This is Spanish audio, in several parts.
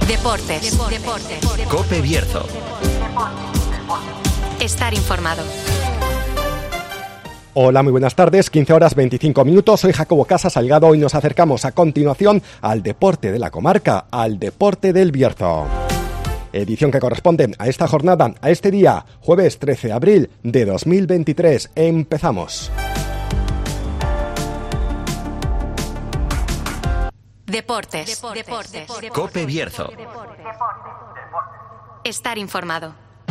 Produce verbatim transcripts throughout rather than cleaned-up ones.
Deportes. Deportes. COPE Bierzo. Estar informado. Hola, muy buenas tardes, quince horas veinticinco minutos, soy Jacobo Casa Salgado y nos acercamos a continuación al deporte de la comarca, al deporte del Bierzo. Edición que corresponde a esta jornada, a este día, jueves trece de abril de dos mil veintitrés. Empezamos. Deportes. Deportes. COPE Bierzo. Estar informado.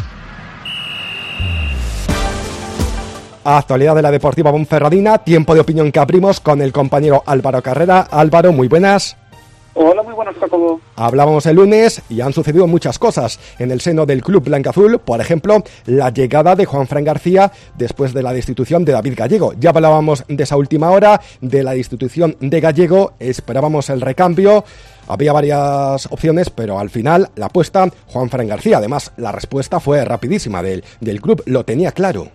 Actualidad de la Deportiva Ponferradina, tiempo de opinión que abrimos con el compañero Álvaro Carrera. Álvaro, muy buenas. Hola, muy buenas, Jacobo. Hablábamos el lunes y han sucedido muchas cosas en el seno del club blancaazul. Por ejemplo, la llegada de Juanfran García después de la destitución de David Gallego. Ya hablábamos de esa última hora, de la destitución de Gallego. Esperábamos el recambio. Había varias opciones, pero al final la apuesta Juanfran García. Además, la respuesta fue rapidísima del, del club. Lo tenía claro.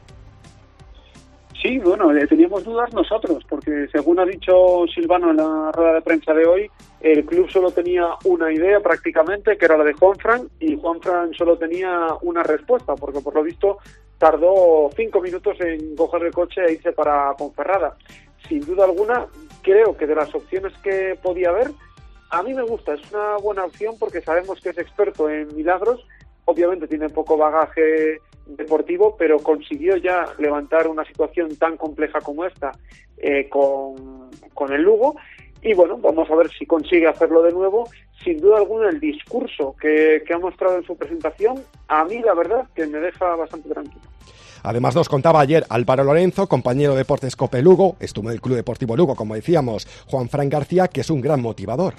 Sí, bueno, teníamos dudas nosotros, porque según ha dicho Silvano en la rueda de prensa de hoy, el club solo tenía una idea prácticamente, que era la de Juanfran, y Juanfran solo tenía una respuesta, porque por lo visto tardó cinco minutos en coger el coche e irse para Ponferrada. Sin duda alguna, creo que de las opciones que podía haber, a mí me gusta, es una buena opción porque sabemos que es experto en milagros. Obviamente tiene poco bagaje deportivo, pero consiguió ya levantar una situación tan compleja como esta eh, con, con el Lugo. Y bueno, vamos a ver si consigue hacerlo de nuevo. Sin duda alguna, el discurso que, que ha mostrado en su presentación, a mí la verdad que me deja bastante tranquilo. Además nos contaba ayer Álvaro Lorenzo, compañero de Deportes COPE Lugo, estuvo en el Club Deportivo Lugo, como decíamos, Juanfran García, que es un gran motivador.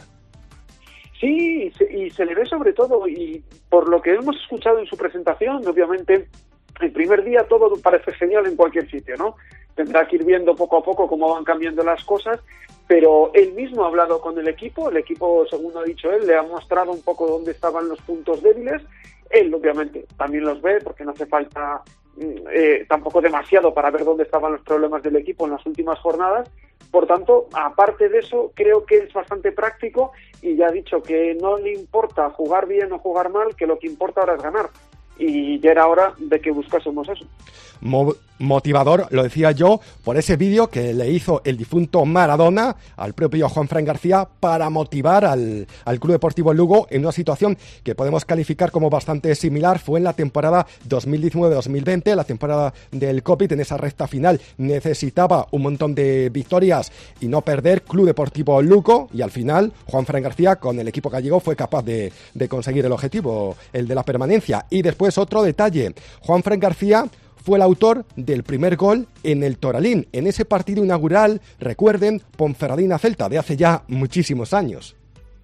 Sí, y se, y se le ve sobre todo, y por lo que hemos escuchado en su presentación, obviamente, el primer día todo parece genial en cualquier sitio, ¿no? Tendrá que ir viendo poco a poco cómo van cambiando las cosas, pero él mismo ha hablado con el equipo, el equipo, según ha dicho él, le ha mostrado un poco dónde estaban los puntos débiles. Él, obviamente, también los ve, porque no hace falta eh, tampoco demasiado para ver dónde estaban los problemas del equipo en las últimas jornadas. Por tanto, aparte de eso, creo que es bastante práctico y ya ha dicho que no le importa jugar bien o jugar mal, que lo que importa ahora es ganar. Y ya era hora de que buscásemos eso. Mo- motivador, lo decía yo, por ese vídeo que le hizo el difunto Maradona al propio Juanfran García para motivar al, al Club Deportivo Lugo en una situación que podemos calificar como bastante similar. Fue en la temporada dos mil diecinueve dos mil veinte, la temporada del COVID. En esa recta final necesitaba un montón de victorias y no perder Club Deportivo Lugo, y al final Juanfran García con el equipo gallego fue capaz de, de conseguir el objetivo, el de la permanencia. Y después otro detalle, Juanfran García fue el autor del primer gol en el Toralín, en ese partido inaugural, recuerden, Ponferradina-Celta, de hace ya muchísimos años.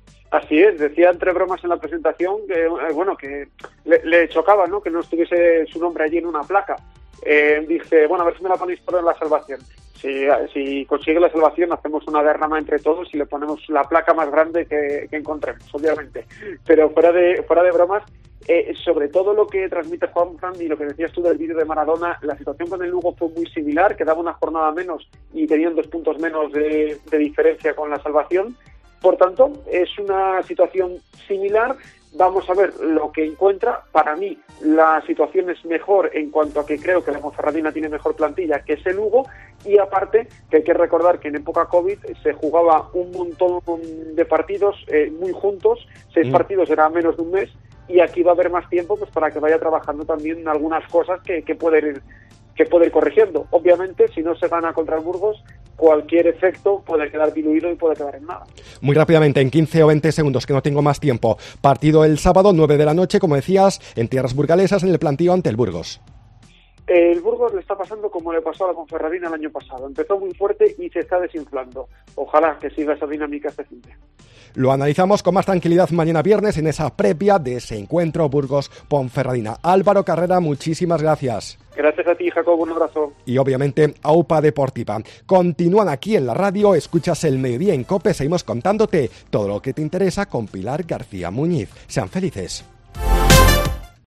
Así es, decía entre bromas en la presentación que, eh, bueno, que le, le chocaba, ¿no?, que no estuviese su nombre allí en una placa. Eh, dice, bueno, a ver si me la ponéis todo en la salvación. Si, si consigue la salvación, hacemos una derrama entre todos y le ponemos la placa más grande que, que encontremos, obviamente. Pero fuera de, fuera de bromas, Eh, sobre todo lo que transmite Juanfran y lo que decías tú del vídeo de Maradona, la situación con el Lugo fue muy similar, quedaba una jornada menos y tenían dos puntos menos de, de diferencia con la salvación. Por tanto, es una situación similar. Vamos a ver lo que encuentra. Para mí, la situación es mejor en cuanto a que creo que la Ponferradina tiene mejor plantilla que ese Lugo, y aparte que hay que recordar que en época COVID se jugaba un montón de partidos eh, muy juntos, seis mm. partidos era menos de un mes, y aquí va a haber más tiempo pues para que vaya trabajando también algunas cosas que, que puede ir que puede ir corrigiendo. Obviamente, si no se gana contra el Burgos, cualquier efecto puede quedar diluido y puede quedar en nada. Muy rápidamente, en quince o veinte segundos, que no tengo más tiempo. Partido el sábado, nueve de la noche, como decías, en tierras burgalesas, en el plantío ante el Burgos. El Burgos le está pasando como le pasó a la Ponferradina el año pasado. Empezó muy fuerte y se está desinflando. Ojalá que siga esa dinámica este fin de. Lo analizamos con más tranquilidad mañana viernes en esa previa de ese encuentro Burgos-Ponferradina. Álvaro Carrera, muchísimas gracias. Gracias a ti, Jacob, un abrazo. Y obviamente AUPA Deportiva. Continúan aquí en la radio, escuchas el mediodía en COPE, seguimos contándote todo lo que te interesa con Pilar García Muñiz. Sean felices.